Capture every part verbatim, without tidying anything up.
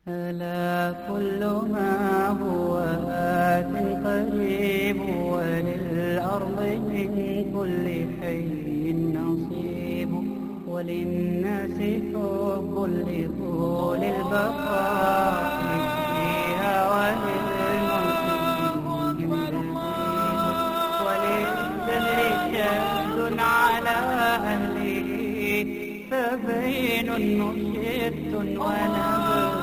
ألا كل ما هو آت قريب وللأرض من كل حي نصيب وللناس حب لطول البقاء فيها وللموت وللدهر شد على أهله فبين نشط ونبذ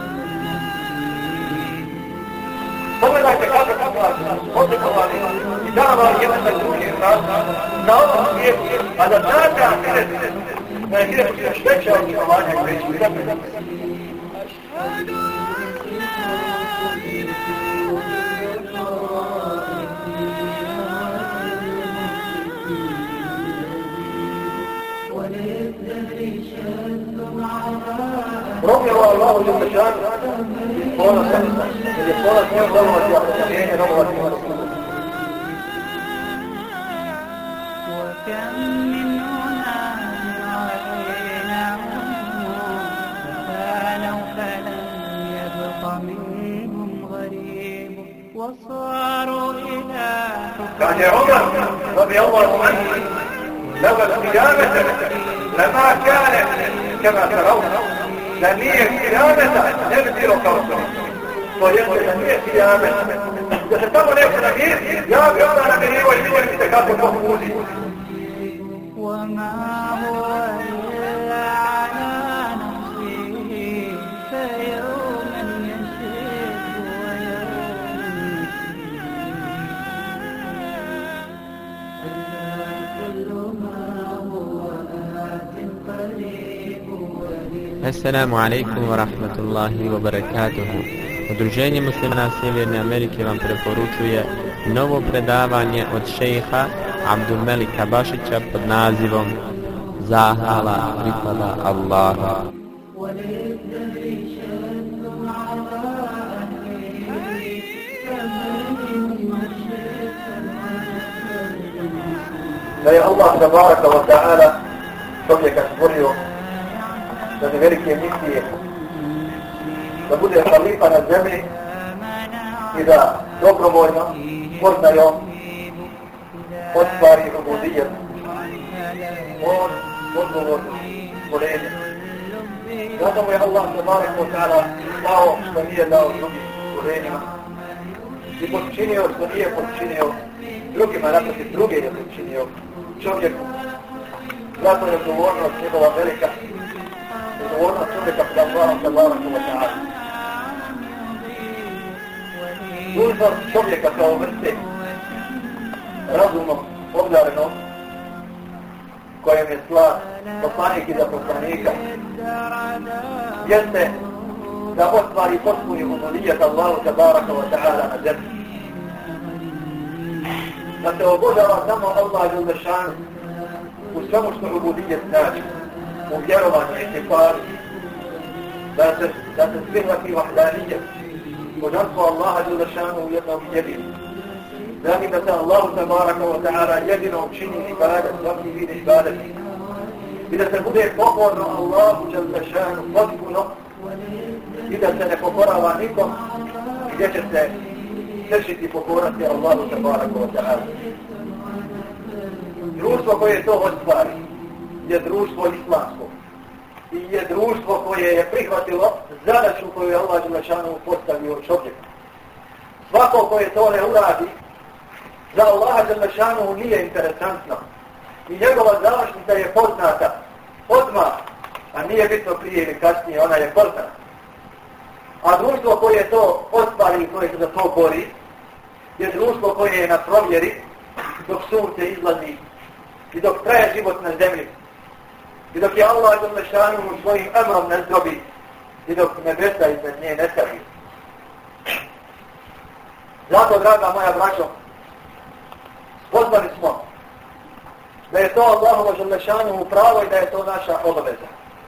Pogledajte kako se odlikovali i davali jedan za drugi na ovom svijetu, a da znate ahiret, da je ahiret još veća odlikovanja i veću. Robljava Allahu jel šanu iz ponosa, jer je ponos njoj domovati ako sam jenje domovati na Rasulu. وكم من أناس عليناهم فكانوا فلم يبق منهم غريب وصاروا إلى يعني عمر رضي الله عنه لولا القيامة لما كانت كما ترون لم هي قيامة نبذل كرسل ويقول لم هي قيامة تستمر ليس نبيل يا بيضا نبيه والبيضا بتكاثر مهمولي وما هو إلا على نفسه فيوما يشد ويوما كل ما هو آت قريب. Assalamu alaikum wa rahmatullahi wa barakatuhu. Udruženje muslimana Sjeverne Amerike vam preporučuje novo predavanje od šejha Abdulmelika Bašića pod nazivom Zahvala pripada Allahu. Da je Allah tabaraka wa ta'ala čovjeka stvorio radi velike misije da bude halifa na zemlji i da dobrovoljno, poznajom, ostvari ubudijet. On odgovorno stvorenje. Zato mu je Allah tabaraka wa ta'ala dao što nije dao drugim stvorenjima i počinio što nije počinio drugima, naprotiv druge je počinio čovjeku. Zato je odgovornost njegova velika, odgovornost čovjeka pred Allahom tabaraka wa ta'ala. Dužnost čovjeka kao vrste razumom obdarenom kojem je slat poslanik i za poslanika jeste da ostvari potpuni ubudijet Allahu tabaraka wa ta'ala na zemlji. Da se obožava samo Allah jel šanu u svemu što ubudijet znači, u vjerovanju i istifaru, da se, da se prihvati vahdanijet, božanstvo Allaha jel šanu u jednom jedinu. Zatim da se Allahu tabaraka wa ta'ala jedinom čini ibadet, svaki vid ibadet. I da se bude pokorno Allahu jel šanu potpuno i da se ne pokorava nikom gdje će se sršiti pokorati Allahu tabaraka wa ta'ala. Društvo koje to ostvari je društvo islamsko i je društvo koje je prihvatilo zadaću koju je Allah dželešanu postavio čovjeku. Svako koje to ne uradi za Allaha dželešanu nije interesantno i njegova završnica je poznata odmah, a nije bitno prije ili kasnije, ona je poznata. A društvo koje to ostvari i koje se za to bori je društvo koje je na provjeri dok sunce izlazi i dok traje život na zemlji i dok je Allah dželešanu svojim emrom ne zdrobi i dok nebesa iznad nje ne stavi. Zato, draga moja braćo, spoznali smo da je to Allahovo dželešanu pravo i da je to naša obaveza.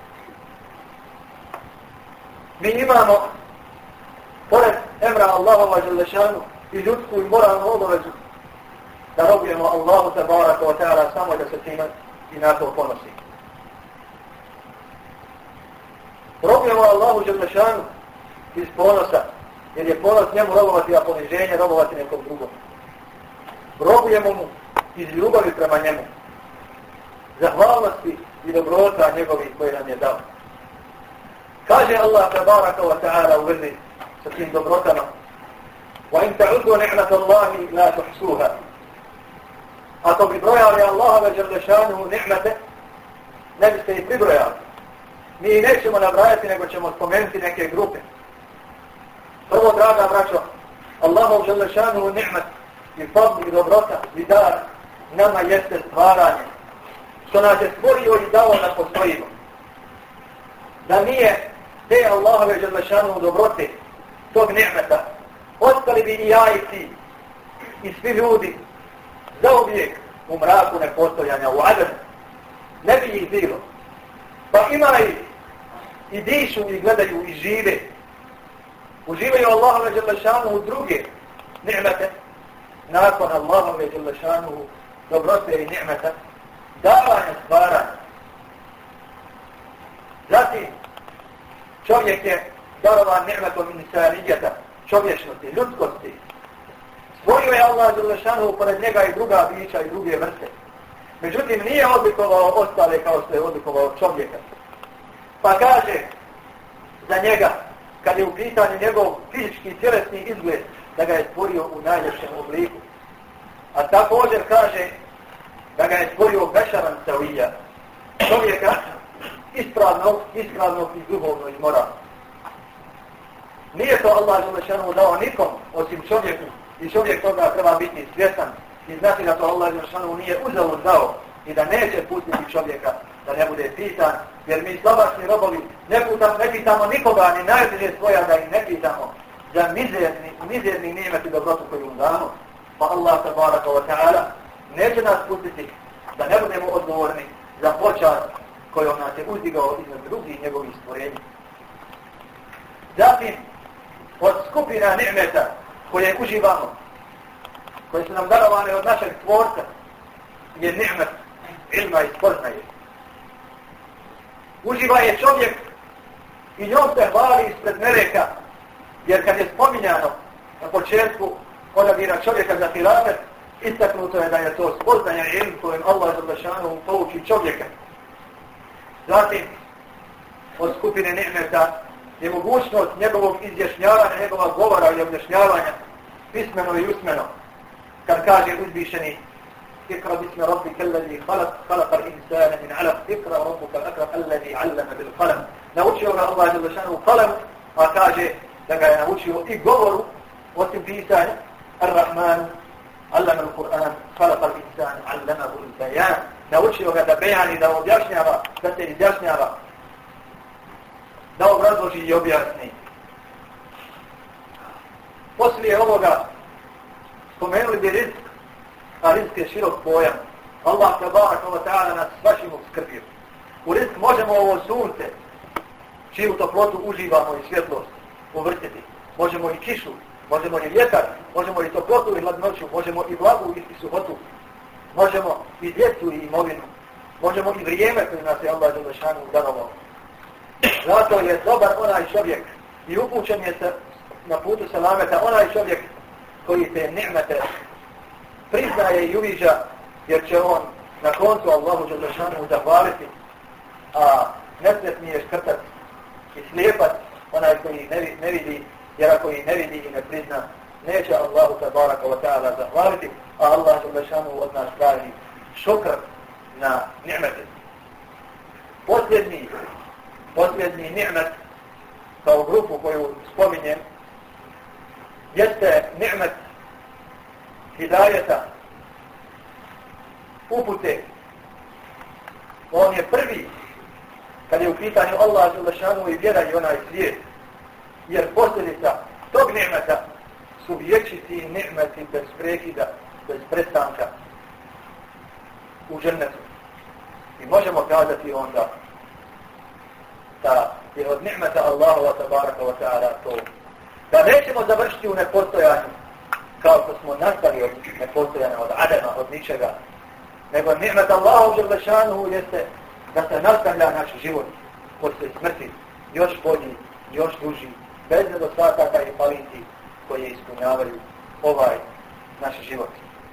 Mi imamo, pored emra Allahova dželešanu i ljudsku i moralnu obavezu, da robujemo Allahu tabaraka wa ta'ala samo da se time i na to ponosi. Robujemo Allahu dželešanu iz ponosa, jer je ponos njemu robovati, a poniženje robovati nekom drugom. Robujemo mu iz ljubavi prema njemu, zahvalnosti i dobrota njegovih koje nam je dao. Kaže Allah tabaraka wa ta'ala u vezi sa tim dobrotama: وَإِنْ تَعُدُوا نِعْمَةَ اللَّهِ لَا تُحْصُوهَا. Ako bi brojali Allahove dželešanu ni'mete, ne biste ih pribrojali. Mi ih nećemo nabrajati, nego ćemo spomenuti neke grupe. Prvo, draga braćo, Allahov dželešanu ni'met i fadl i dobrota i dar nama jeste stvaranje, što nas je stvorio i dao da postojimo. Da nije te Allahove dželešanu dobrote, tog ni'meta, ostali bi i ja i ti, i svi ljudi, zauvijek u mraku nepostojanja, u ademu. Ne bi ih bilo. Pa ima ih i dišu i gledaju i žive. Uživaju Allahove dželešanu u druge ni'mete, nakon Allahove dželešanu dobrote i ni'meta, davanja stvaranja. Zatim, čovjek je darovan ni'metom insanijeta, čovječnosti, ljudskosti. Stvorio je Allah dželešanu pored njega i druga bića i druge vrste. Međutim, nije odlikovao ostale kao što je odlikovao čovjeka. Pa kaže za njega, kad je u pitanju njegov fizički tjelesni izgled, da ga je stvorio u najljepšem obliku. A također kaže da ga je stvorio bešaran savija, čovjeka ispravnog, ispravnog i duhovno i moralno. Nije to Allah dželešanu dao nikom osim čovjeku i čovjek toga treba biti svjestan i znati da to Allah dželešanu nije uzalud dao i da neće pustiti čovjeka da ne bude pitan, jer mi slabašni robovi ne, putam, ne pitamo nikoga ni najbliže svoja da ih ne pitamo za mizerni, mizerni nimet i dobrotu koju mu damo. Pa Allah tabaraka wa ta'ala neće nas pustiti da ne budemo odgovorni za počast kojom nas je uzdigao iznad drugih njegovih stvorenja. Zatim, od skupina ni'meta koje uživamo, koje su nam darovane od našeg tvorca, je ni'met ilma i spoznaje. Uživa je čovjek i njom se hvali ispred meleka, jer kad je spominjano na početku odabira čovjeka za hilafet, istaknuto je da je to spoznanje ilm kojim Allah dželešanu pouči čovjeka. Zatim, od skupine ni'meta je mogućnost njegovog izjašnjavanja, njegova govora i objašnjavanja, pismeno i usmeno. Kad kaže uzvišeni: Ikra bismi rabbika alladhi khalaq, khalaqa al-insana min 'alaq, ikra rabbuka al-akram alladhi 'allama bil qalam. Naučio ga Allah dželešanu qalam, a kaže da ga je naučio i govoru, osim pisanja: Ar-Rahman 'allama al-Qur'an, khalaqa al-insana 'allamahu al-bayan. Naučio ga da bejani, da objašnjava, da se izjašnjava, da obrazloži i objasni. Poslije ovoga spomenuli bi rizk, a rizk je širok pojam. Allah tabaraka wa ta'ala nas svačim obskrbio. U rizk možemo ovo sunce, čiju toplotu uživamo i svjetlost, uvrstiti. Možemo i kišu, možemo i vjetar, možemo i toplotu i hladnoću, možemo i blagu i suhotu, možemo i djecu i imovinu, možemo i vrijeme koje nas je Allah dželešanu darovao. Zato je dobar onaj čovjek i upućen je se na putu selameta onaj čovjek koji te ni'mete priznaje i uviđa, jer će on na koncu Allahu dželešanu zahvaliti, a nesretni je škrtac i slijepac onaj koji ne, ne vidi, jer ako ih ne vidi i ne prizna, neće Allahu tabaraka wa ta'ala zahvaliti, a Allah dželešanu od nas pravi šukr na ni'mete. Posljednji Posljednji ni'met kao grupu koju spominjem jeste ni'met hidajeta, upute. On je prvi kad je u pitanju Allah dželešanu i vjera i onaj svijet, jer posljedica tog ni'meta su vječiti ni'meti bez prekida, bez prestanka u džennetu. I možemo kazati onda da je od ni'meta Allahova tabaraka wa ta'ala to. Da nećemo završiti u nepostojanju, kao što smo nastali od nepostojanja, od adema, od ničega. Nego ni'met Allahov dželešanu jeste da se nastavlja naš život posle smrti, još bolji, još duži, bez nedostataka i falitki koje ispunjavaju ovaj naš život.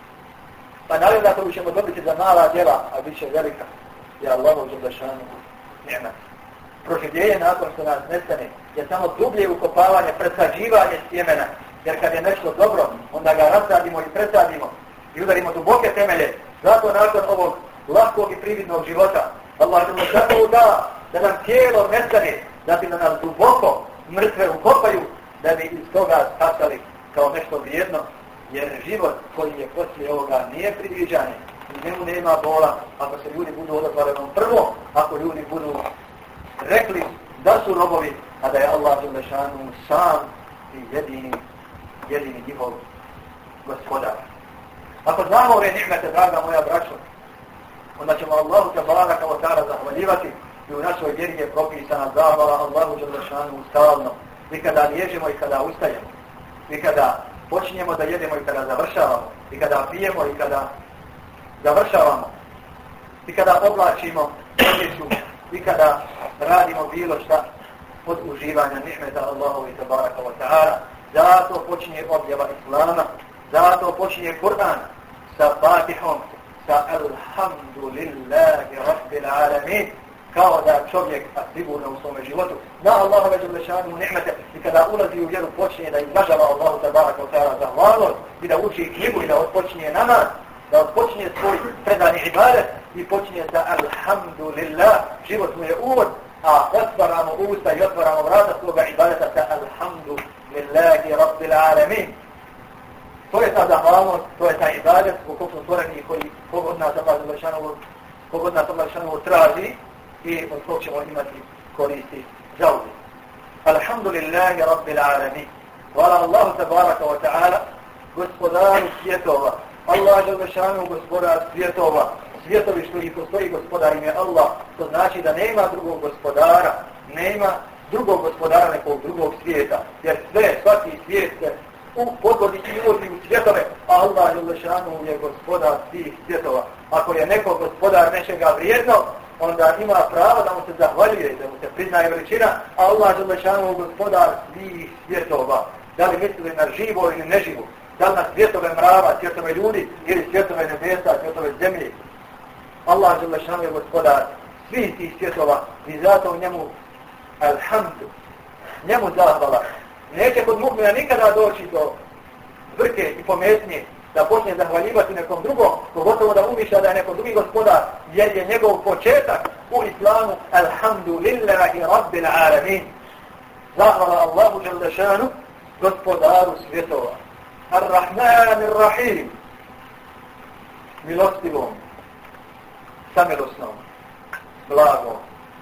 Pa naravno da to ćemo dobiti za mala djela, a bit će velika, je Allahu dželešanu ni'mat. Proživljenje nakon što nas nestane je samo dublje ukopavanje, presađivanje sjemena, jer kad je nešto dobro, onda ga rasadimo i presadimo i udarimo duboke temelje. Zato nakon ovog lahkog i prividnog života, Allah dželešanu da, da nam tijelo nestane, zatim da nas duboko mrtve ukopaju, da bi iz toga stasali kao nešto vrijedno, jer život koji je poslije ovoga nije predviđanje, u njemu nema bola, ako se ljudi budu odotvarani prvo, ako ljudi budu rekli da su robovi, a da je Allah dželešanu sam i jedini, jedini njihov gospodar. Ako znamo ove ni'mete, draga moja braćo, onda ćemo Allahu tebaraka wa ta'ala zahvaljivati i u našoj vjeri je propisana zahvala Allahu dželešanu stalno. I kada liježemo i kada ustajemo, i kada počinjemo da jedemo i kada završavamo, i kada pijemo i kada završavamo, i kada oblačimo odjeću, i kada radimo bilo šta od uživanja ni'meta Allahovi tebaraka wa ta'ala. Zato počinje objava Islama, zato počinje Kur'an sa Fatihom, sa Alhamdulillahi Rabbil Alamin, kao da čovjek, a sigurno u svome životu, na Allahove dželešanu ni'mete i kada ulazi u vjeru počinje da izražava Allahu tebaraka wa ta'ala zahvalnost i da uči knjigu i da odpočinje namaz, da odpočinje svoj predani ibadet i počinje sa Alhamdulillah, život mu je uvod, a otvaramo usta i otvaramo vrata svoga ibadeta sa Alhamdulillahi Rabbil Alamin. To je ta zahvalnost, to je ta ibadet u kog smo stvoreni koji kogod nas Allah dželešanu kogod nas Allah dželešanu traži i od kog ćemo imati koristi za uvijek. Alhamdulillahi Rabbil Alamin. Hvala Allahu tebaraka wa ta'ala, gospodaru svjetova. Allah dželešanu gospodar svjetova. Svjetovi što ih postoji gospodar im je Allah. To znači da nema drugog gospodara, nema drugog gospodara nekog drugog svijeta. Jer sve, svaki svijet se u podvodi i uvodi u svjetove, a Allah dželešanu je gospodar svih svjetova. Ako je neko gospodar nečega vrijedno, onda ima pravo da mu se zahvaljuje, da mu se priznaje veličina, a Allah dželešanu je gospodar svih svjetova. Da li mislili na živo ili neživo? Da li na svjetove mrava, svjetove ljudi, ili svjetove nebesa, svjetove zemlje? Allah dželešanu je gospodar svih tih svjetova i zato njemu alhamdu, njemu zahvala. Neće kod mu'mina nikada doći do zvrke i pometnje da počne zahvaljivati nekom drugom, pogotovo da umišlja da je neko drugi gospodar, jer je njegov početak u islamu Alhamdulillahi Rabbil Alamin. Zahvala Allahu dželešanu, gospodaru svjetova. Ar-Rahman Ar-Rahim, milostivom, samilosnom, blagom.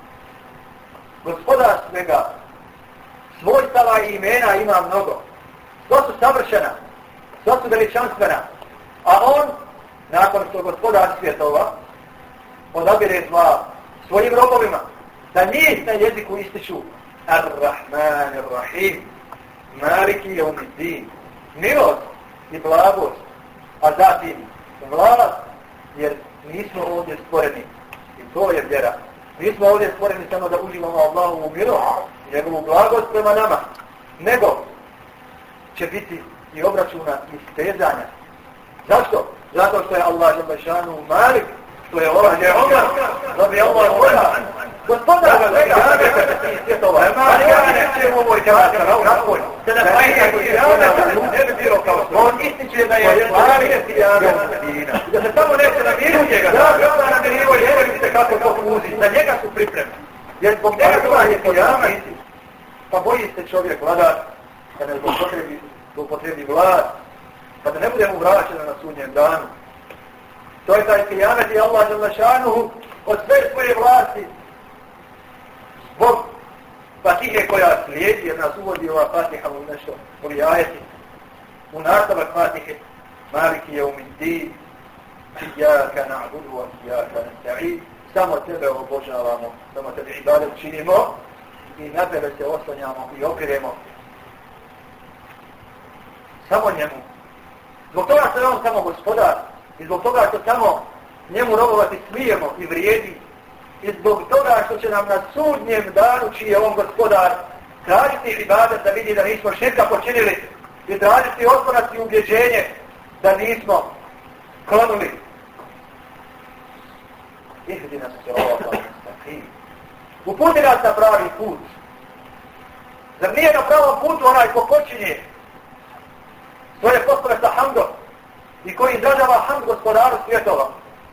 Gospodar svega, svojstava i imena ima mnogo. Sva su savršena, sva su veličanstvena. A on, nakon što gospodar svjetova, odabire zva svojim robovima, da njih na jeziku ističu Ar-Rahman Ar-Rahim, Maliki Yawmiddin, milost i blagost, a zatim vlast, jer nismo ovdje stvoreni, i to je vjera. Nismo ovdje stvoreni samo da uživamo Allahovu milost, njegovu blagost prema nama, nego će biti i obračuna i stezanja. Zašto? Zato što je Allah dželešanu Malik, što je Allah je Allah, da bi Allah voda. Gospodar ga svega, i svjetova. Ali ja nećem u ovoj krati, kako se da pajte koji ne bi bilo kao što. On ističe da je Malik i Jadina. Da se samo neće na miru njega, da bi onda na miru njega, vidite kako to uzi. Za njega su pripremni. Jer zbog njega to je kijamet. Pa boji se čovjek vladar, da ne zlopotrebi, zlopotrebi vlad, pa da ne bude mu vraćeno na sudnjem danu. To je taj kijamet i Allah dželešanu od sve svoje vlasti zbog Fatihe koja slijedi, jer nas uvodi ova Fatiha u nešto, ovi ajeti. U nastavak Fatihe, Maliki Yawmiddin, Iyaka na'budu wa iyaka nasta'in, samo tebe obožavamo, samo tebe ibadet činimo i na tebe se oslanjamo i opiremo. Samo njemu. Zbog toga što je on samo gospodar i zbog toga što samo njemu robovati smijemo i vrijedi i zbog toga što će nam na sudnjem danu čiji je on gospodar tražiti ibadet da vidi da nismo širka počinili i tražiti oslonac i ubjeđenje da nismo klonuli. Ihdina sirata mustaqim. Uputi nas na pravi put. Zar nije na pravom putu onaj ko počinje svoje poslove sa hamdom i koji izražava hamd gospodaru svjetova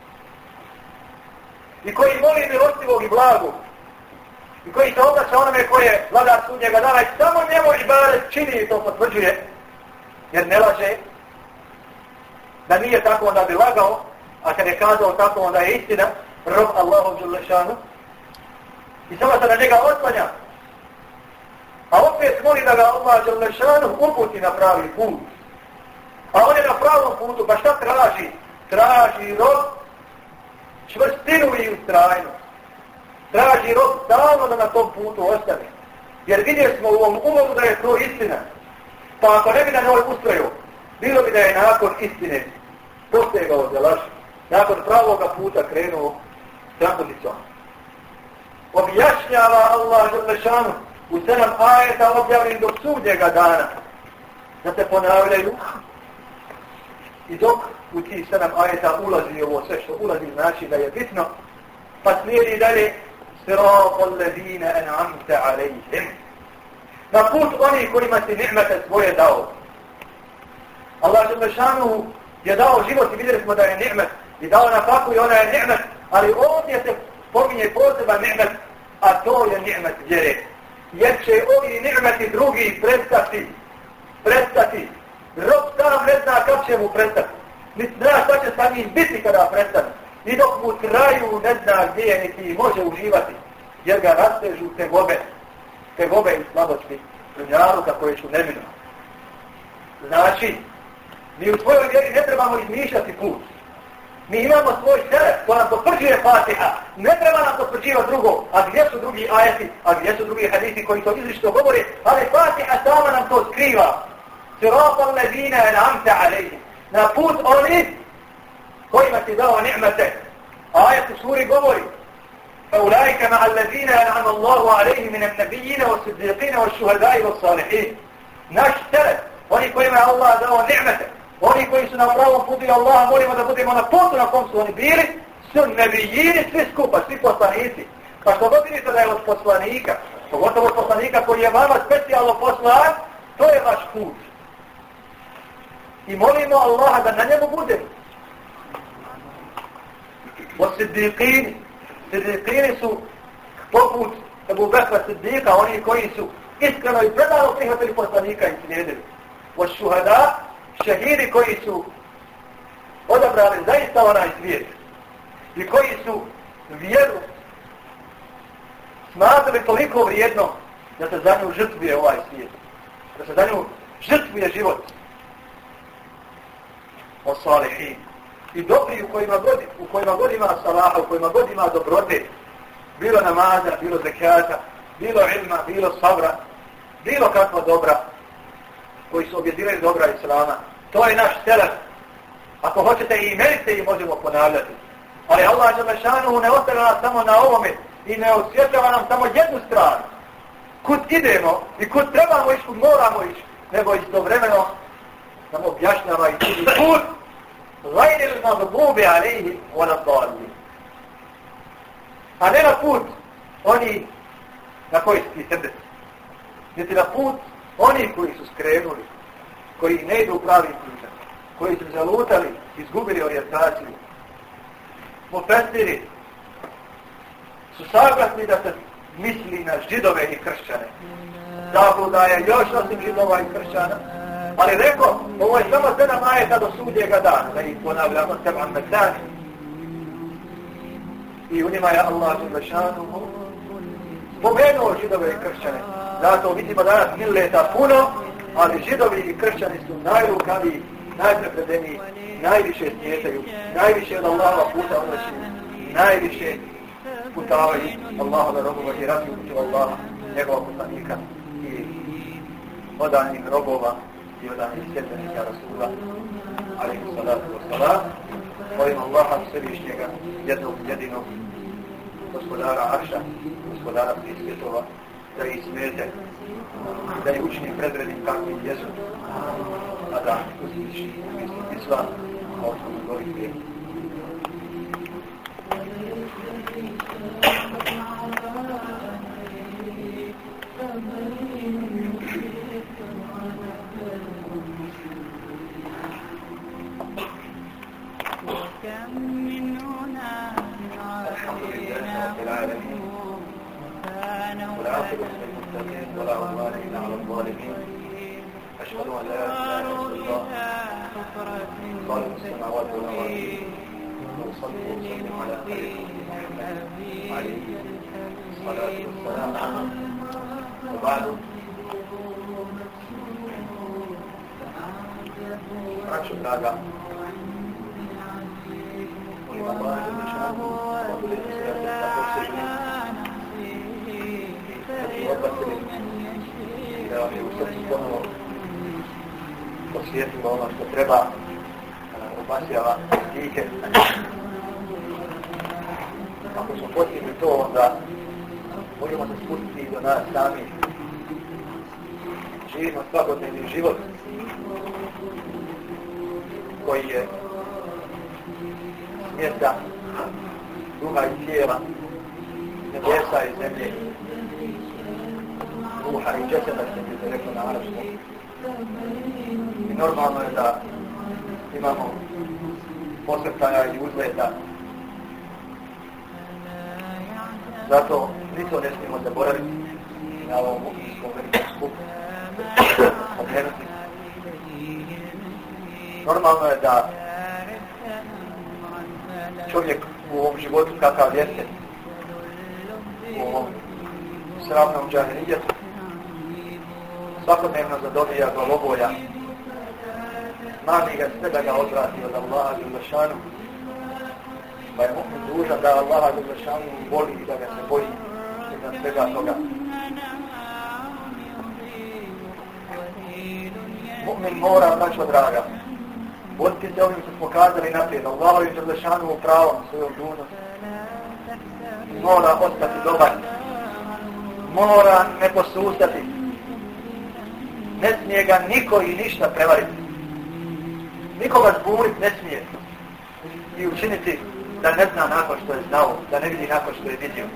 i koji moli milostivog i blagog i koji se obraća onome koje je vladar sudnjega dana i samo njemu ibadet čini i to potvrđuje, jer ne laže. Da nije tako onda bi lagao, a kad je kazao tako onda je istina, rob Allahov dželešanu, i samo se na njega oslanja. A opet moli da ga Allah dželešanu uputi na pravi put. A on je na pravom putu, pa šta traži? Traži rob čvrstinu i ustrajnost. Traži rob stalno da na tom putu ostane. Jer vidjeli smo u ovom uvodu da je to istina. Pa ako ne bi na njoj ustrojio, bilo bi da je nakon istine postegao za laž. Nakon pravoga puta krenuo trankodicom. Objašnjava Allah želešanu u sedam ajeta objavljenim do sudnjega dana da se ponavljaju. I dok u tih sedam ajeta ulazi ovo sve što ulazi znači da je bitno, pa slijedi dalje sirata ladina an'amta alejhim. Na put oni kojima si ni'mete svoje dao. Allah dželešanu je dao život i vidjeli smo da je ni'met i dao na faku i ona je ni'met, ali ovdje se pominje poseban ni'met, a to je ni'met vjere. Jer će ovi ni'meti drugi prestati, prestati. Rob sam ne zna kako će mu prestati. Niti zna šta će sa njim biti kada prestane. I dok mu traju ne zna gdje je niti može uživati. Jer ga rastežu tegobe, tegobe i slabosti dunjaluka koje su neminovne. Znači, mi u svojoj vjeri ne trebamo izmišljati put. Mi imamo svoj seret ko nam potvrđuje Fatiha. Ne treba nam potvrđivati drugo. A gdje su drugi ajeti, a gdje su drugi hadisi koji to izričito govore, ali Fatiha sama nam to skriva. Sirata ladina an'amta alejhim. Na put oni kojima ti dao ni'mete. Ajet u suri govori فَأُولَٰئِكَ مَعَ الَّذِينَ أَنْعَمَ اللَّهُ عَلَيْهِمْ مِنَ النَّبِيِّينَ وَالصِّدِّيقِينَ وَالشُّهَدَاءِ وَالصَّالِحِينَ. Naš teret, oni kojima je Allah dao ni'mete, oni koji su na pravom putu i Allah molimo da budemo na putu na kom su oni bili, su nebijini svi skupa, svi poslanici. Pa što god vidite da je od poslanika, pogotovo od poslanika koji je vama specijalno poslan, to je vaš put. I molimo Allaha da na njemu budemo. Od siddiqini. Siddiqini su poput Ebu Bekra Siddiqa, oni koji su iskreno i predano prihvatili poslanika i slijedili. Od šuhada, šehidi koji su odabrali zaista onaj svijet i koji su vjeru smatrali toliko vrijedno da se za nju žrtvuje ovaj svijet. Da se za nju žrtvuje život. O salihin. I dobri u kojima god, u kojima god ima salaha, u kojima god ima dobrote, bilo namaza, bilo zekata, bilo ilma, bilo sabra, bilo kakva dobra, koji su objedinili dobra Islama. To je naš selef. Ako hoćete i imenite i možemo ponavljati. Ali Allah dželešanu ne ostavlja nas samo na ovome i ne osvjetljava nam samo jednu stranu. Kud idemo i kud trebamo ići, kud moramo ići, nego istovremeno nam objašnjava i tudi put غَيْرِ الْمَغْضُوبِ عَلَيْهِمْ وَلَا الضَّالِّينَ. A ne na put oni na koji su ti srdeci. Niti na put oni koji su skrenuli, koji ne idu u pravi putem, koji su zalutali, izgubili orijentaciju. Mufesiri su saglasni da se misli na židove i kršćane. Zabluda je još osim židova i kršćana. Ali rekao, ovo je samo sedam ajeta do sudnjega dana, da ih ponavljamo sedam metani. I u njima je Allah dželešanu spomenuo židove i kršćane. Zato vidimo danas milleta puno, ali židovi i kršćani su najlukaviji, najprepredeniji, najviše snijetaju, najviše od Allahova puta odlačuju, najviše putavaju Allahove robova i razljubuću Allaha, njegova poslanika i odanih robova i odanih sljedbenika Rasula, alaihi salatu wa salam. Molim Allaha središnjega, jednog, jedinog, gospodara Arša, gospodara svih svjetova, da ih smete, da ih učini predrednim kakvim jesu, a da uzviši islam, kao što mu govori prije. الحمد لله رب العالمين والعاقبة للمتقين ولا عدوان إلا على الظالمين أشهد أن لا إله إلا الله خالق السماوات والأرض وأصلي وأسلم على خير محمد عليه الصلاة والسلام وبعد Braćo draga, molim Allah da šanu da budete sretni da poseženi i odbacili i da vam je u srcu ponovo osvijetilo ono što treba obasjava dike. Ako smo postigli to, onda možemo se spustiti do nas sami. Živimo svakodnevni život koji je smjesta duha i tijela, nebesa i zemlje, duha i džeseda, što bi se reklo na arapskom. I normalno je da imamo posrtaja i uzleta. Zato ni to ne smijemo zaboraviti na ovom mukinskom velikom skupu. Odmenuti. Normalno je da čovjek u ovom životu kakav jeste, u ovom sravnom džahilijetu, svakodnevno zadobija glavobolja, mani ga sve da ga odvrati od Allaha Đelešanu, pa je mu'min dužan da Allaha Đelešanu voli i da ga se boji iznad svega toga. Mu'min mora, braćo draga, voditi se ovim što smo kazali naprijed, Allaha Đelešanu u pravom svojom dužnost. Mora ostati dobar, mora ne posustati, ne smije ga niko i ništa prevariti. Nikoga zbuniti ne smije i učiniti da ne zna nakon što je znao, da ne vidi nakon što je vidio.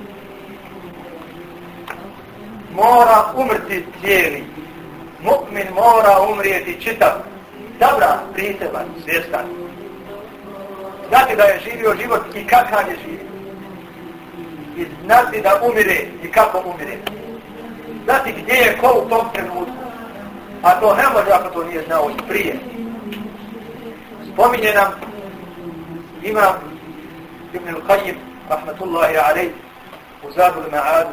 Mora umrti cijeli. Mu'min mora umrijeti čitav, sabran, priseban, svjestan. Znati da je živio život i kakav je živio. I znati da umire i kako umire. Znati gdje je ko u tom trenutku. A to ne može ako to nije znao i prije. Spominje nam imam Ibn al-Qayyim, rahmatullahi alejh, u Zadul Ma'adu,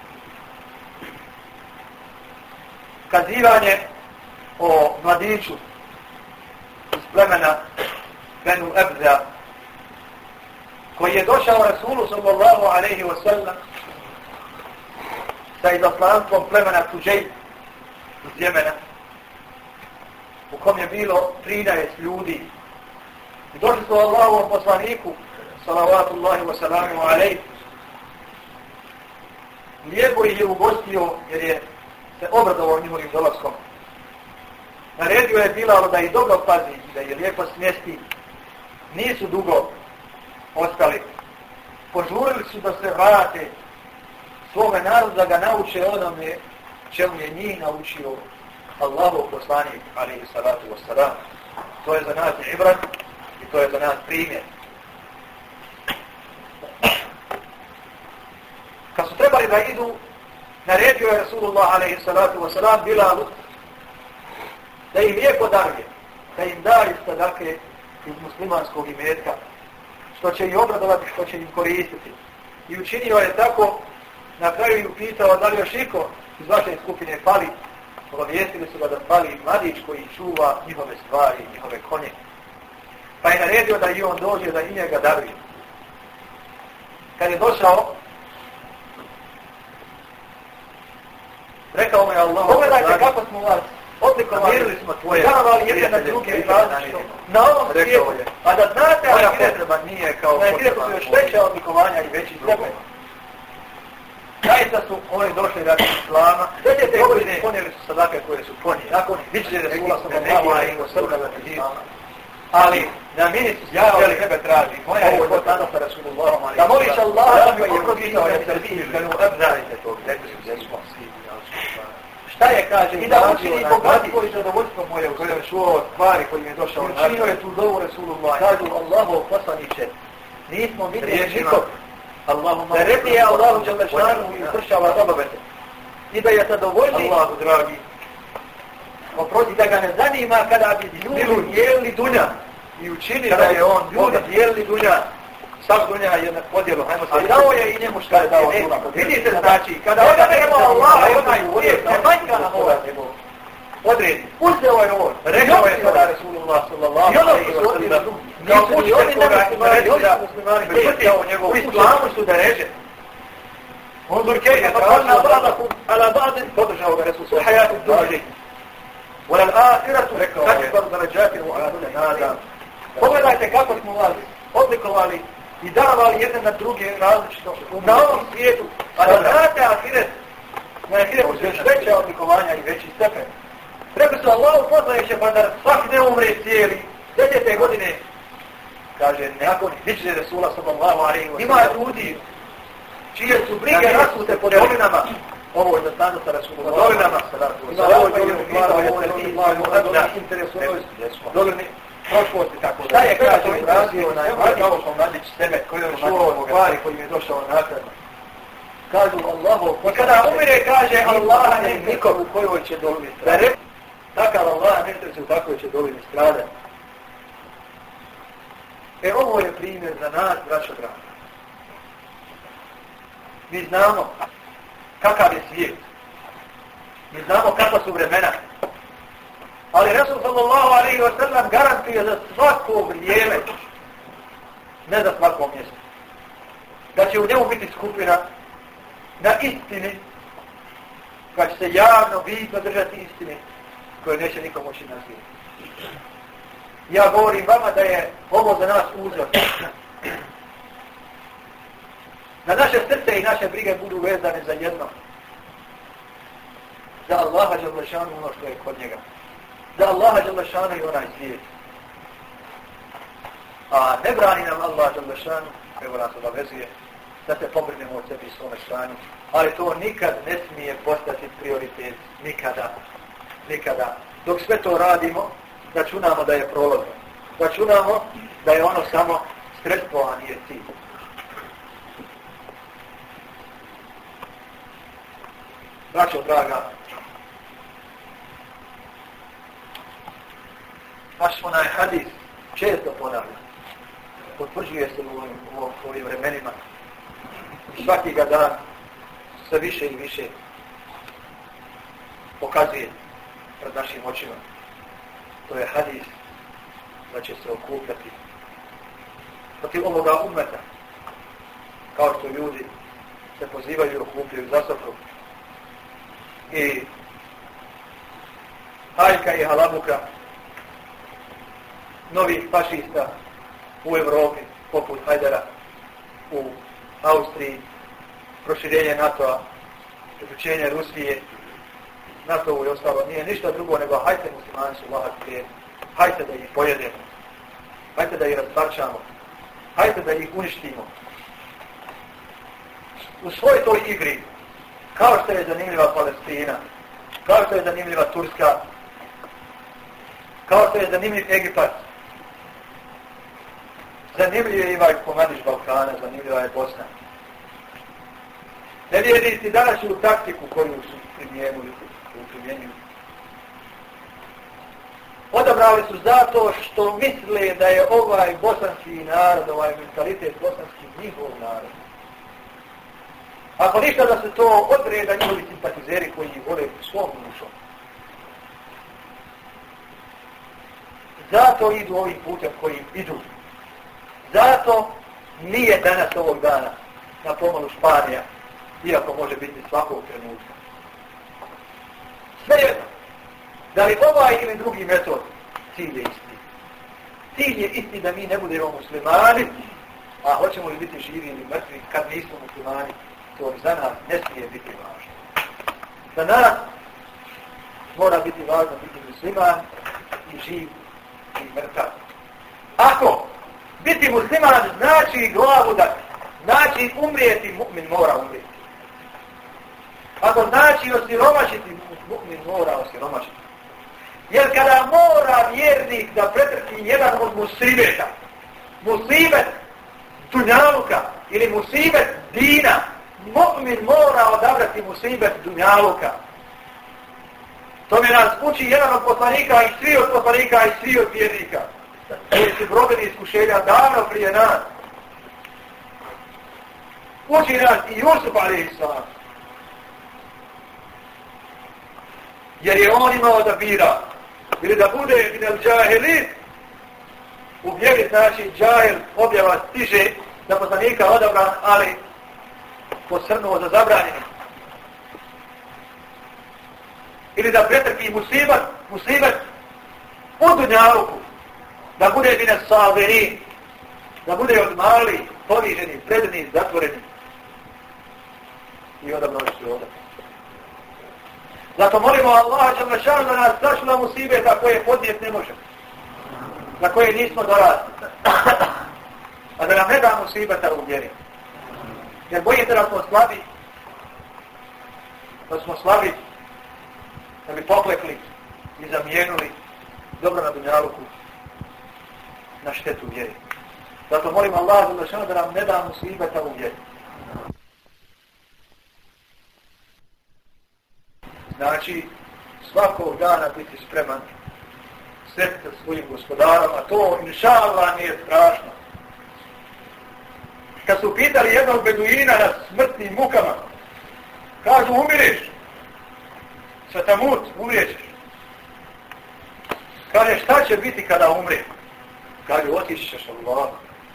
kazivanje o mladiću iz plemena Benu Ebza, koji je došao Rasulu sallallahu alejhi wa sallam sa izaslanstvom plemena Tuđej iz Jemena, u kom je bilo trinaest ljudi. I došli su Allahovom poslaniku, salavatullahi wa salamu alejh. Lijepo ih je ugostio jer je se obradovao njihovim dolaskom. Naredio je Bilalo da ih dobro pazi, da ih lijepo smjesti. Nisu dugo ostali. Požurili su da se vrate svome narodu, da ga nauče onome čemu je njih naučio Allahov poslanik, alejhi salatu wassalam. To je za nas ibrat i to je za nas primjer. Kad su trebali da idu, naredio je Rasulullah alejhi salatu wassalam Bilalu da im lijepo daruje, da im da iz sadake iz muslimanskog imetka, što će ih obradovati, što će im koristiti. I učinio je tako, na kraju ih upitao da li još iko iz vaše skupine fali. Obavijestili su ga da fali mladić koji čuva njihove stvari, njihove konje. Pa je naredio da i on dođe, da i njega daruje. Kad je došao, rekao mu je Allah, pogledajte kako smo vas odlikovali, smo tvoje davali jedne na druge različno, na ovom svijetu, a da znate, moja potreba nije kao potreba, da je još veća odlikovanja i veći stepen. Zaista su oni došli radi islama. Sve te godine ponijeli su sadake koje su ponijeli. Nakon viđe Resula sallallahu alejhi ve sellem. Ali na mini su htjeli tebe traži. Moja je kod Anasa Rasulullah. Da moliš Allaha da mi oprosti ove srbije. Da mu obzarite to. Šta je, kaže, i da učini bogatstvo i zadovoljstvo moje u kojem čuo stvari koji mi je došao. Učinio je tu dovu Rasulullah. Kažu Allahov poslaniče, nismo vidjeli nikog. Da redi je Allahu Đalešanu i izvršava obaveze. I da je zadovoljni Allahu dragi. Oprosti da ga ne zanima kada bi ljudi dijeli dunja. I učini da je on ljudi dijeli dunja. Sav dunja je na podjelu. A dao je i njemu šta je dao. Vidite znači, kada ona nema Allaha i onaj uvijek, ne manjka na ovaj njegov. Odredi. Uzeo je ovo. Rekao je sada Rasulullah sallallahu alejhi ve sellem. Nisu ni oni muslimani. U islamu su da reže. Unzur kejfe fadalna ba'dakum ala ba'din podržao ga Rasul u hajatu duži. Wal ahiratu akbar darajatin wa ahsanu nada. Pogledajte kako smo vas odlikovali i davali jedne na druge različito na ovom svijetu, a da znate ahiret, na ahiretu su još veće odlikovanja i veći stepen. Rekli su Allahu poslaniče, pa da svak ne umre cijeli, sljedeće godine, kaže, nakon viđe Resula sallallahu alejhi ve sellem, ima ljudi čije su brige rasute po dolinama, ovo je za stanu sa Rasulom, po dolinama, ima ovo je dolinu Hvala, ovo je dolinu Hvala, ovo je dolinu prošlosti, tako da. Šta je, kaže, izrazio na Evropskom mladić sebe, koji je čuo stvari koji mi je došao nakladno. Kažu Allahu, i kada umire, kaže, Allah ne nikom u kojoj će dolini stradati. Takav Allah ne interesuje u kakvoj će dolini stradati. E, ovo je primjer za nas, braćo draga. Mi znamo kakav je svijet. Mi znamo kakva su vremena. Ali Resul sallallahu alejhi ve sellem garantuje za svako vrijeme, ne za svako mjesto, da će u njemu biti skupina na istini, koja će se javno bitno držati istine, koje neće nikom moći naslijediti. Ja govorim vama da je ovo za nas uzor. Da naše srce i naše brige budu vezane za jedno. Za Allaha dželle šanu ono što je kod njega. Za Allaha dželle šanu i onaj svijet. A ne brani nam Allah dželle šanu, evo nas obavezuje, da se pobrinemo od sebi i svome stanju. Ali to nikad ne smije postati prioritet. Nikada. Nikada. Dok sve to radimo, računamo da je prolazno. Računamo da je ono samo sredstvo, a nije cilj. Braćo draga, naš onaj hadis često ponavlja. Potvrđuje se u, u, u ovim vremenima. Svaki ga dan sve više i više pokazuje pred našim očima. To je hadis da će se okupljati protiv ovoga umeta. Kao što ljudi se pozivaju i okupljaju za sobom. I hajka i halabuka novih fašista u Evropi, poput Hajdara, u Austriji, proširenje NATO-a, priključenje Rusije, NATO-u i ostalo, nije ništa drugo nego hajte muslimani su lahati, hajte da ih pojedemo, hajte da ih rasparčamo, hajte da ih uništimo. U svoj toj igri, kao što je zanimljiva Palestina, kao što je zanimljiva Turska, kao što je zanimljiv Egipat, zanimljiv je i ovaj komadić Balkana, zanimljiva je Bosna. Nevjernici današnju taktiku koju su primjenili, koju primjenjuju. Odabrali su zato što misle da je ovaj bosanski narod, ovaj mentalitet bosanski njihov narod. Ako ništa da se to odreda njihovi simpatizeri koji ih vole svom dušom. Zato idu ovim putem kojim idu. Zato nije danas ovog dana na pomolu Španija, iako može biti svakog trenutka. Svejedno, da li ovaj ili drugi metod, cilj je isti. Cilj je isti da mi ne budemo muslimani, a hoćemo li biti živi ili mrtvi kad nismo muslimani. to za nas ne smije biti važno. Za nas mora biti važno biti musliman i živ i mrtav. Ako biti musliman znači glavu dati, znači umrijeti, mu'min mora umrijeti. Ako znači osiromašiti, mu'min mora osiromašiti. Jer kada mora vjernik da pretrpi jedan od musibeta, musibet dunjaluka ili musibet dina, mu'min mora odabrati musibet dunjaluka. To mi nas uči jedan od poslanika i svi od poslanika i svi od vjernika, koji su brodili iskušenja davno prije nas. Uči nas i Jusuf alejhi selam. Jer je on imao da bira. Ili da bude minel džahilin, u vjeri znači džahil objava stiže da poslanika odabran, ali posrnuo za zabranjeni. Ili da pretrpi musibat, musibat u dunjaluku, da bude minel sabirin, da bude od mali, poniženi, predani, zatvoreni. I odabrali su odabrani. Zato molimo Allaha dželle da nas sačuva musibeta koje podnijet ne možemo, na koje nismo dorasli, a da nam ne da musibeta u vjeri. Jer bojite da smo slabi, da smo slabi, da bi poklekli i zamijenili dobro na dunjaluku na štetu vjeri. Zato molimo Allaha dželle da nam ne da musibeta u vjeri. Znači, svakog dana biti spreman sretiti sa svojim gospodarom, a to, inša Allah, nije strašno. Kad su pitali jednog beduina na smrtnim mukama, kažu, umireš, satamut, umrijećeš. Kaže, šta će biti kada umre? Kaže, otići ćeš Allah.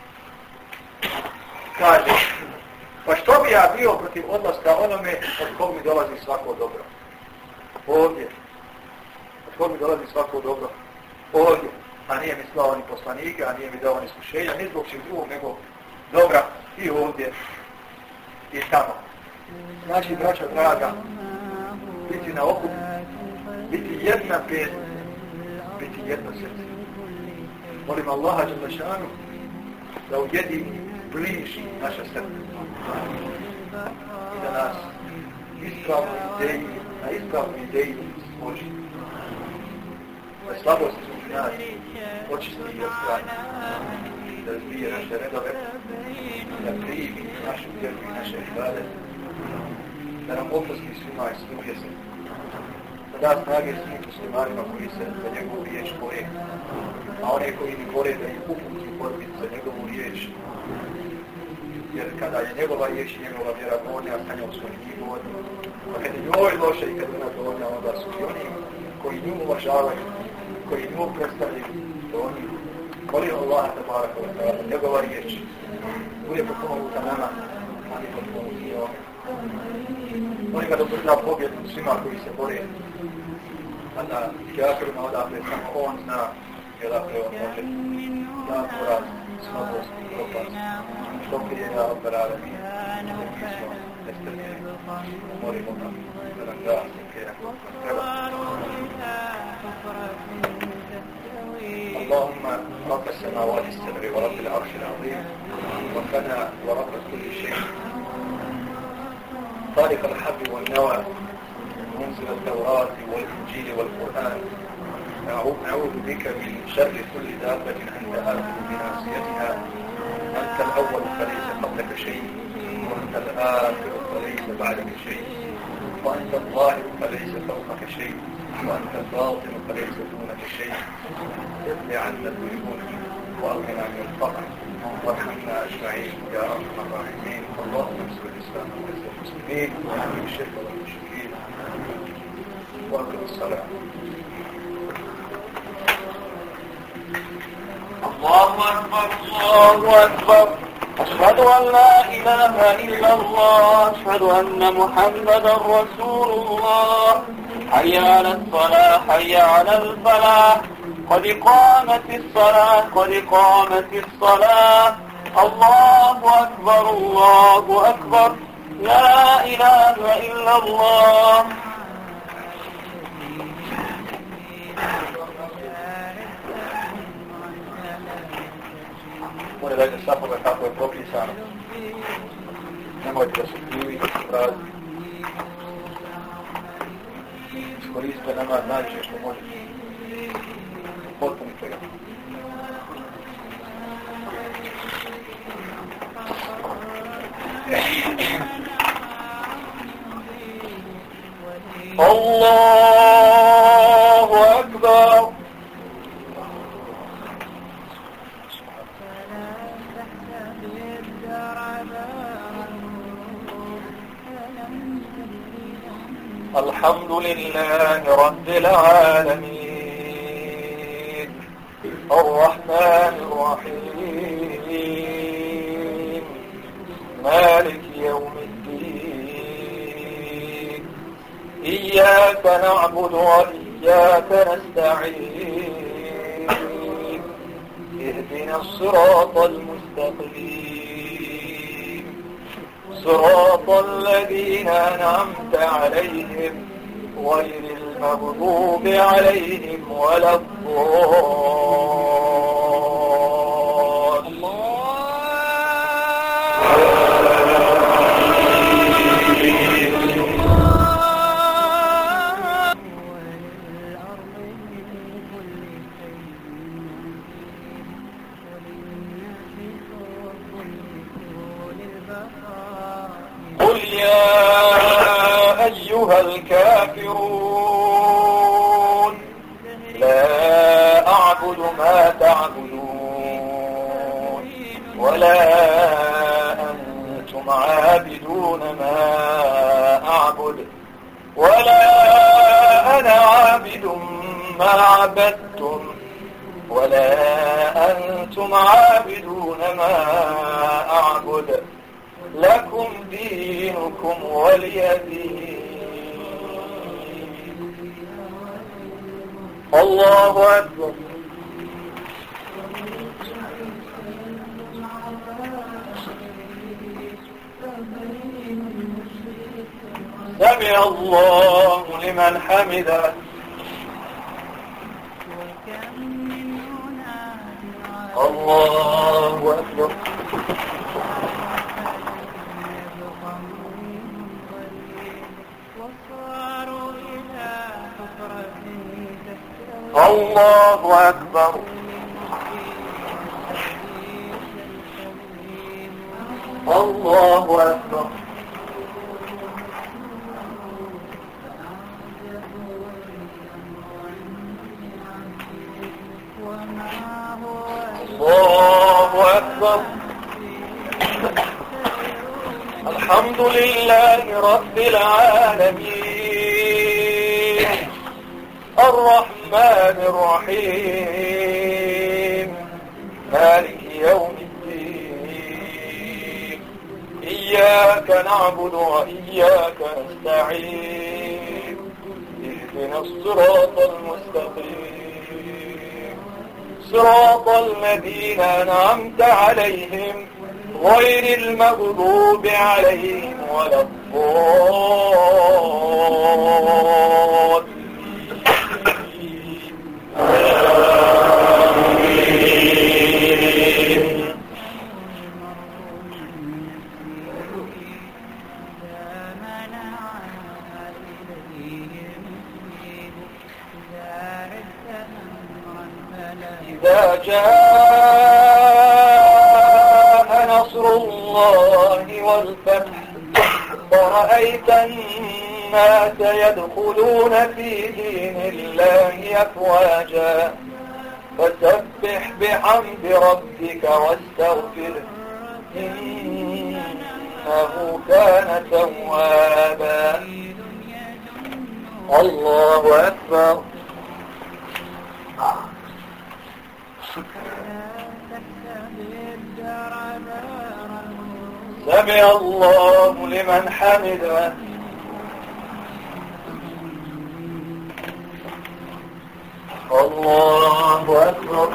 Kaže, pa što bi ja bio protiv odlaska onome od kog mi dolazi svako dobro? Ovdje. Od kog mi dolazi svako dobro? Ovdje. A nije mi slao ni poslanika, a nije mi dao ni iskušenja, ni zbog čeg drugog, nego dobra i ovdje i tamo. Znači, braćo draga, biti na okupu, biti jedna pjesma, biti jedno srce. Molim Allaha dželle šanu da ujedini bliži naša srce i da nas ispravno ideji, na ispravnu ideju Boži. Da slabost između nas očisti i odstrani, da zbije naše redove, da primi našu vjeru i naše ibade, da nam oprosti svima i smuje se, da da snage svim muslimanima koji se za njegovu riječ bore, a one koji ne bore da ih uputi u borbi za njegovu riječ. Jer kada je njegova riječ i njegova vjera bolja, sa njom su i godni. A kad je njoj loše i kad je ona dovoljna, onda su i oni koji nju uvažavaju, koji nju predstavljaju, to oni. Molim Allah da baraka wa ta'ala, njegova riječ bude potpomoguta nama, a ne potpomoguti i ome. Molim ga da uzna pobjedu svima koji se bore, a da kjafirima odapre samo on zna i odapre on može da poraz, slabost i propast. Što prije ja operale mi, jer mi smo nestrpljeni. Molimo ga da nam da sve na koliko treba. اللهم رب السماوات السبع ورب العرش العظيم ربنا ورب كل شيء خالق الحب والنوى منزل التوراة والإنجيل والقرآن نعوذ بك من شر كل دابة أنت آخذ بناصيتها أنت الأول فليس قبلك شيء وأنت الآخر فليس بعدك شيء وأنت الظاهر فليس فوقك شيء وأنت الباطن فليس دونك شيء اغفر عنا الذنوب وأغننا من الفقر وارحمنا أجمعين يا أرحم الراحمين اللهم انصر الإسلام وعز المسلمين وأهل الشرك والمشركين وأقم الصلاة. الله أكبر الله أكبر أشهد أن لا إله إلا الله أشهد أن محمدا رسول الله حي على الصلاة حي على الفلاح قد قامت الصلاة قد قامت الصلاة الله أكبر الله أكبر لا إله إلا الله. Mora dajte sapoga kako je propisano. Nemojte da se krivi, da se prazi. Iskoriste namaz najče što možete. Potpunite ga. Allahu Akbar. الحمد لله رب العالمين الرحمن الرحيم مالك يوم الدين إياك نعبد وإياك نستعين اهدنا الصراط المستقيم صراط الذين أنعمت عليهم غير المغضوب عليهم ولا الضالين. قل يا أيها الكافرون لا أعبد ما تعبدون ولا أنتم عابدون ما أعبد ولا أنا عابد ما عبدتم ولا أنتم عابدون ما أعبد لكم دينكم ولي دين. الله أكبر. سمع الله لمن حمده. الله أكبر. الله أكبر. الله أكبر. الله أكبر. الحمد لله رب العالمين الرحمن الرحيم مالك يوم الدين إياك نعبد وإياك نستعين اهدنا الصراط المستقيم صراط الذين أنعمت عليهم غير المغضوب عليهم ولا الضالين. إذا جاء نصر الله والفتح ورأيت الناس يدخلون في دين الله أفواجا فسبح بحمد ربك واستغفره إنه كان توابا. الله أكبر. سمع الله لمن حمده. الله أكبر.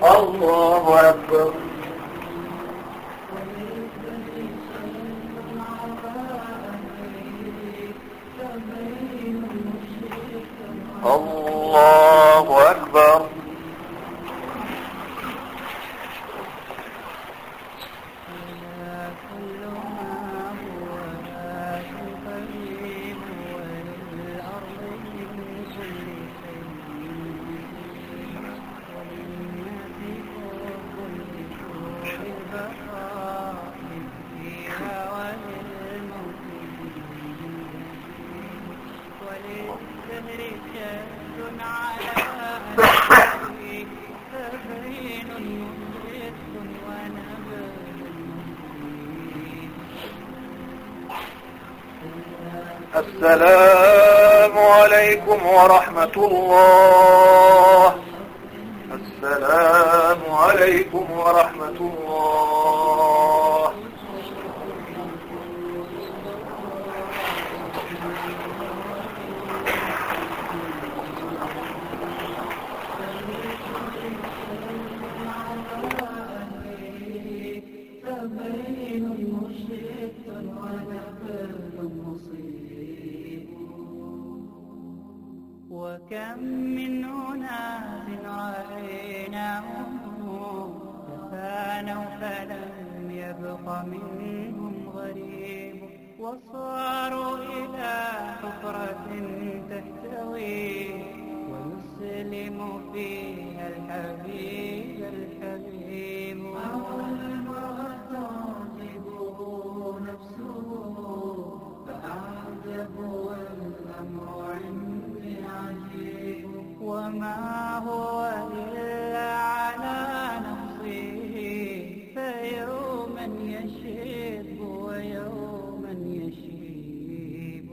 الله أكبر. الله أكبر. السلام عليكم ورحمة الله. السلام عليكم ورحمة الله. وكم من أناس رأيناهم تفانوا فلم يبق منهم غريب، وصاروا إلى حفرة تحتوي ويسلم فيها الحبيب الحبيب. والمرأة تعجبه نفسه فأعجب والأمر عندي عجيب، وما هو إلا على نفسه فيوما يشيب ويوما يشيب.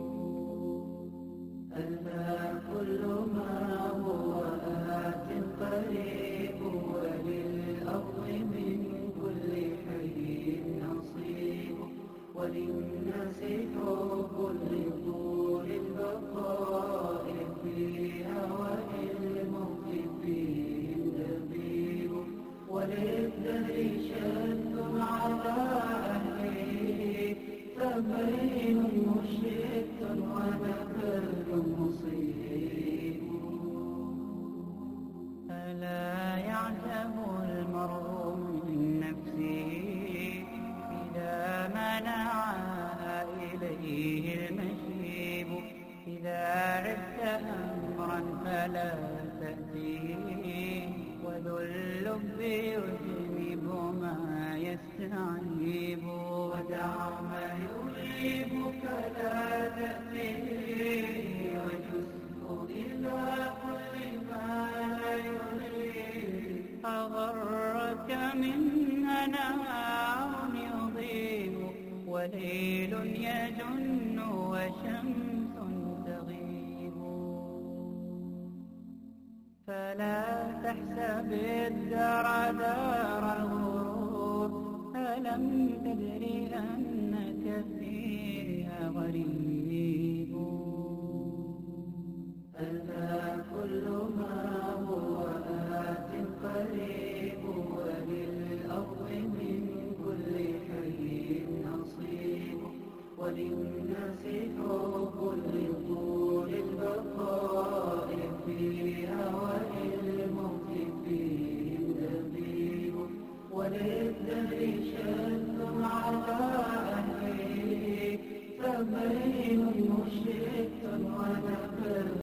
ألا كل ما هو آت قريب، وللأرض من كل حي نصيب، وللناس حب لطول البقاء فيها وللموت فيهم دبيب، وللدهر شد على أهله فبين مشرق ونكر مصيب. ألا يعجب المرء من نفسه إذا منعها إليه المشيب، إذا عبت أمرا فلا تأتيه، وذو اللب يجنب ما يستعيب. ودع ما يريبك لا تأتيه، وجزء إلى كل ما لا يريب. أغرك من نهار يضيء، وليل يجن وشمس تغيب. فلا تحسب الدار دار الغرور، ألم تدري أنك فيها غريب. ألا كل ما هو آت قريب، وللأرض من كل حي نصيب، وللناس حب لطول البقاء فيها وللموت فيهم دبيب، وللدهر شد على أهله فبين مشرق ونكر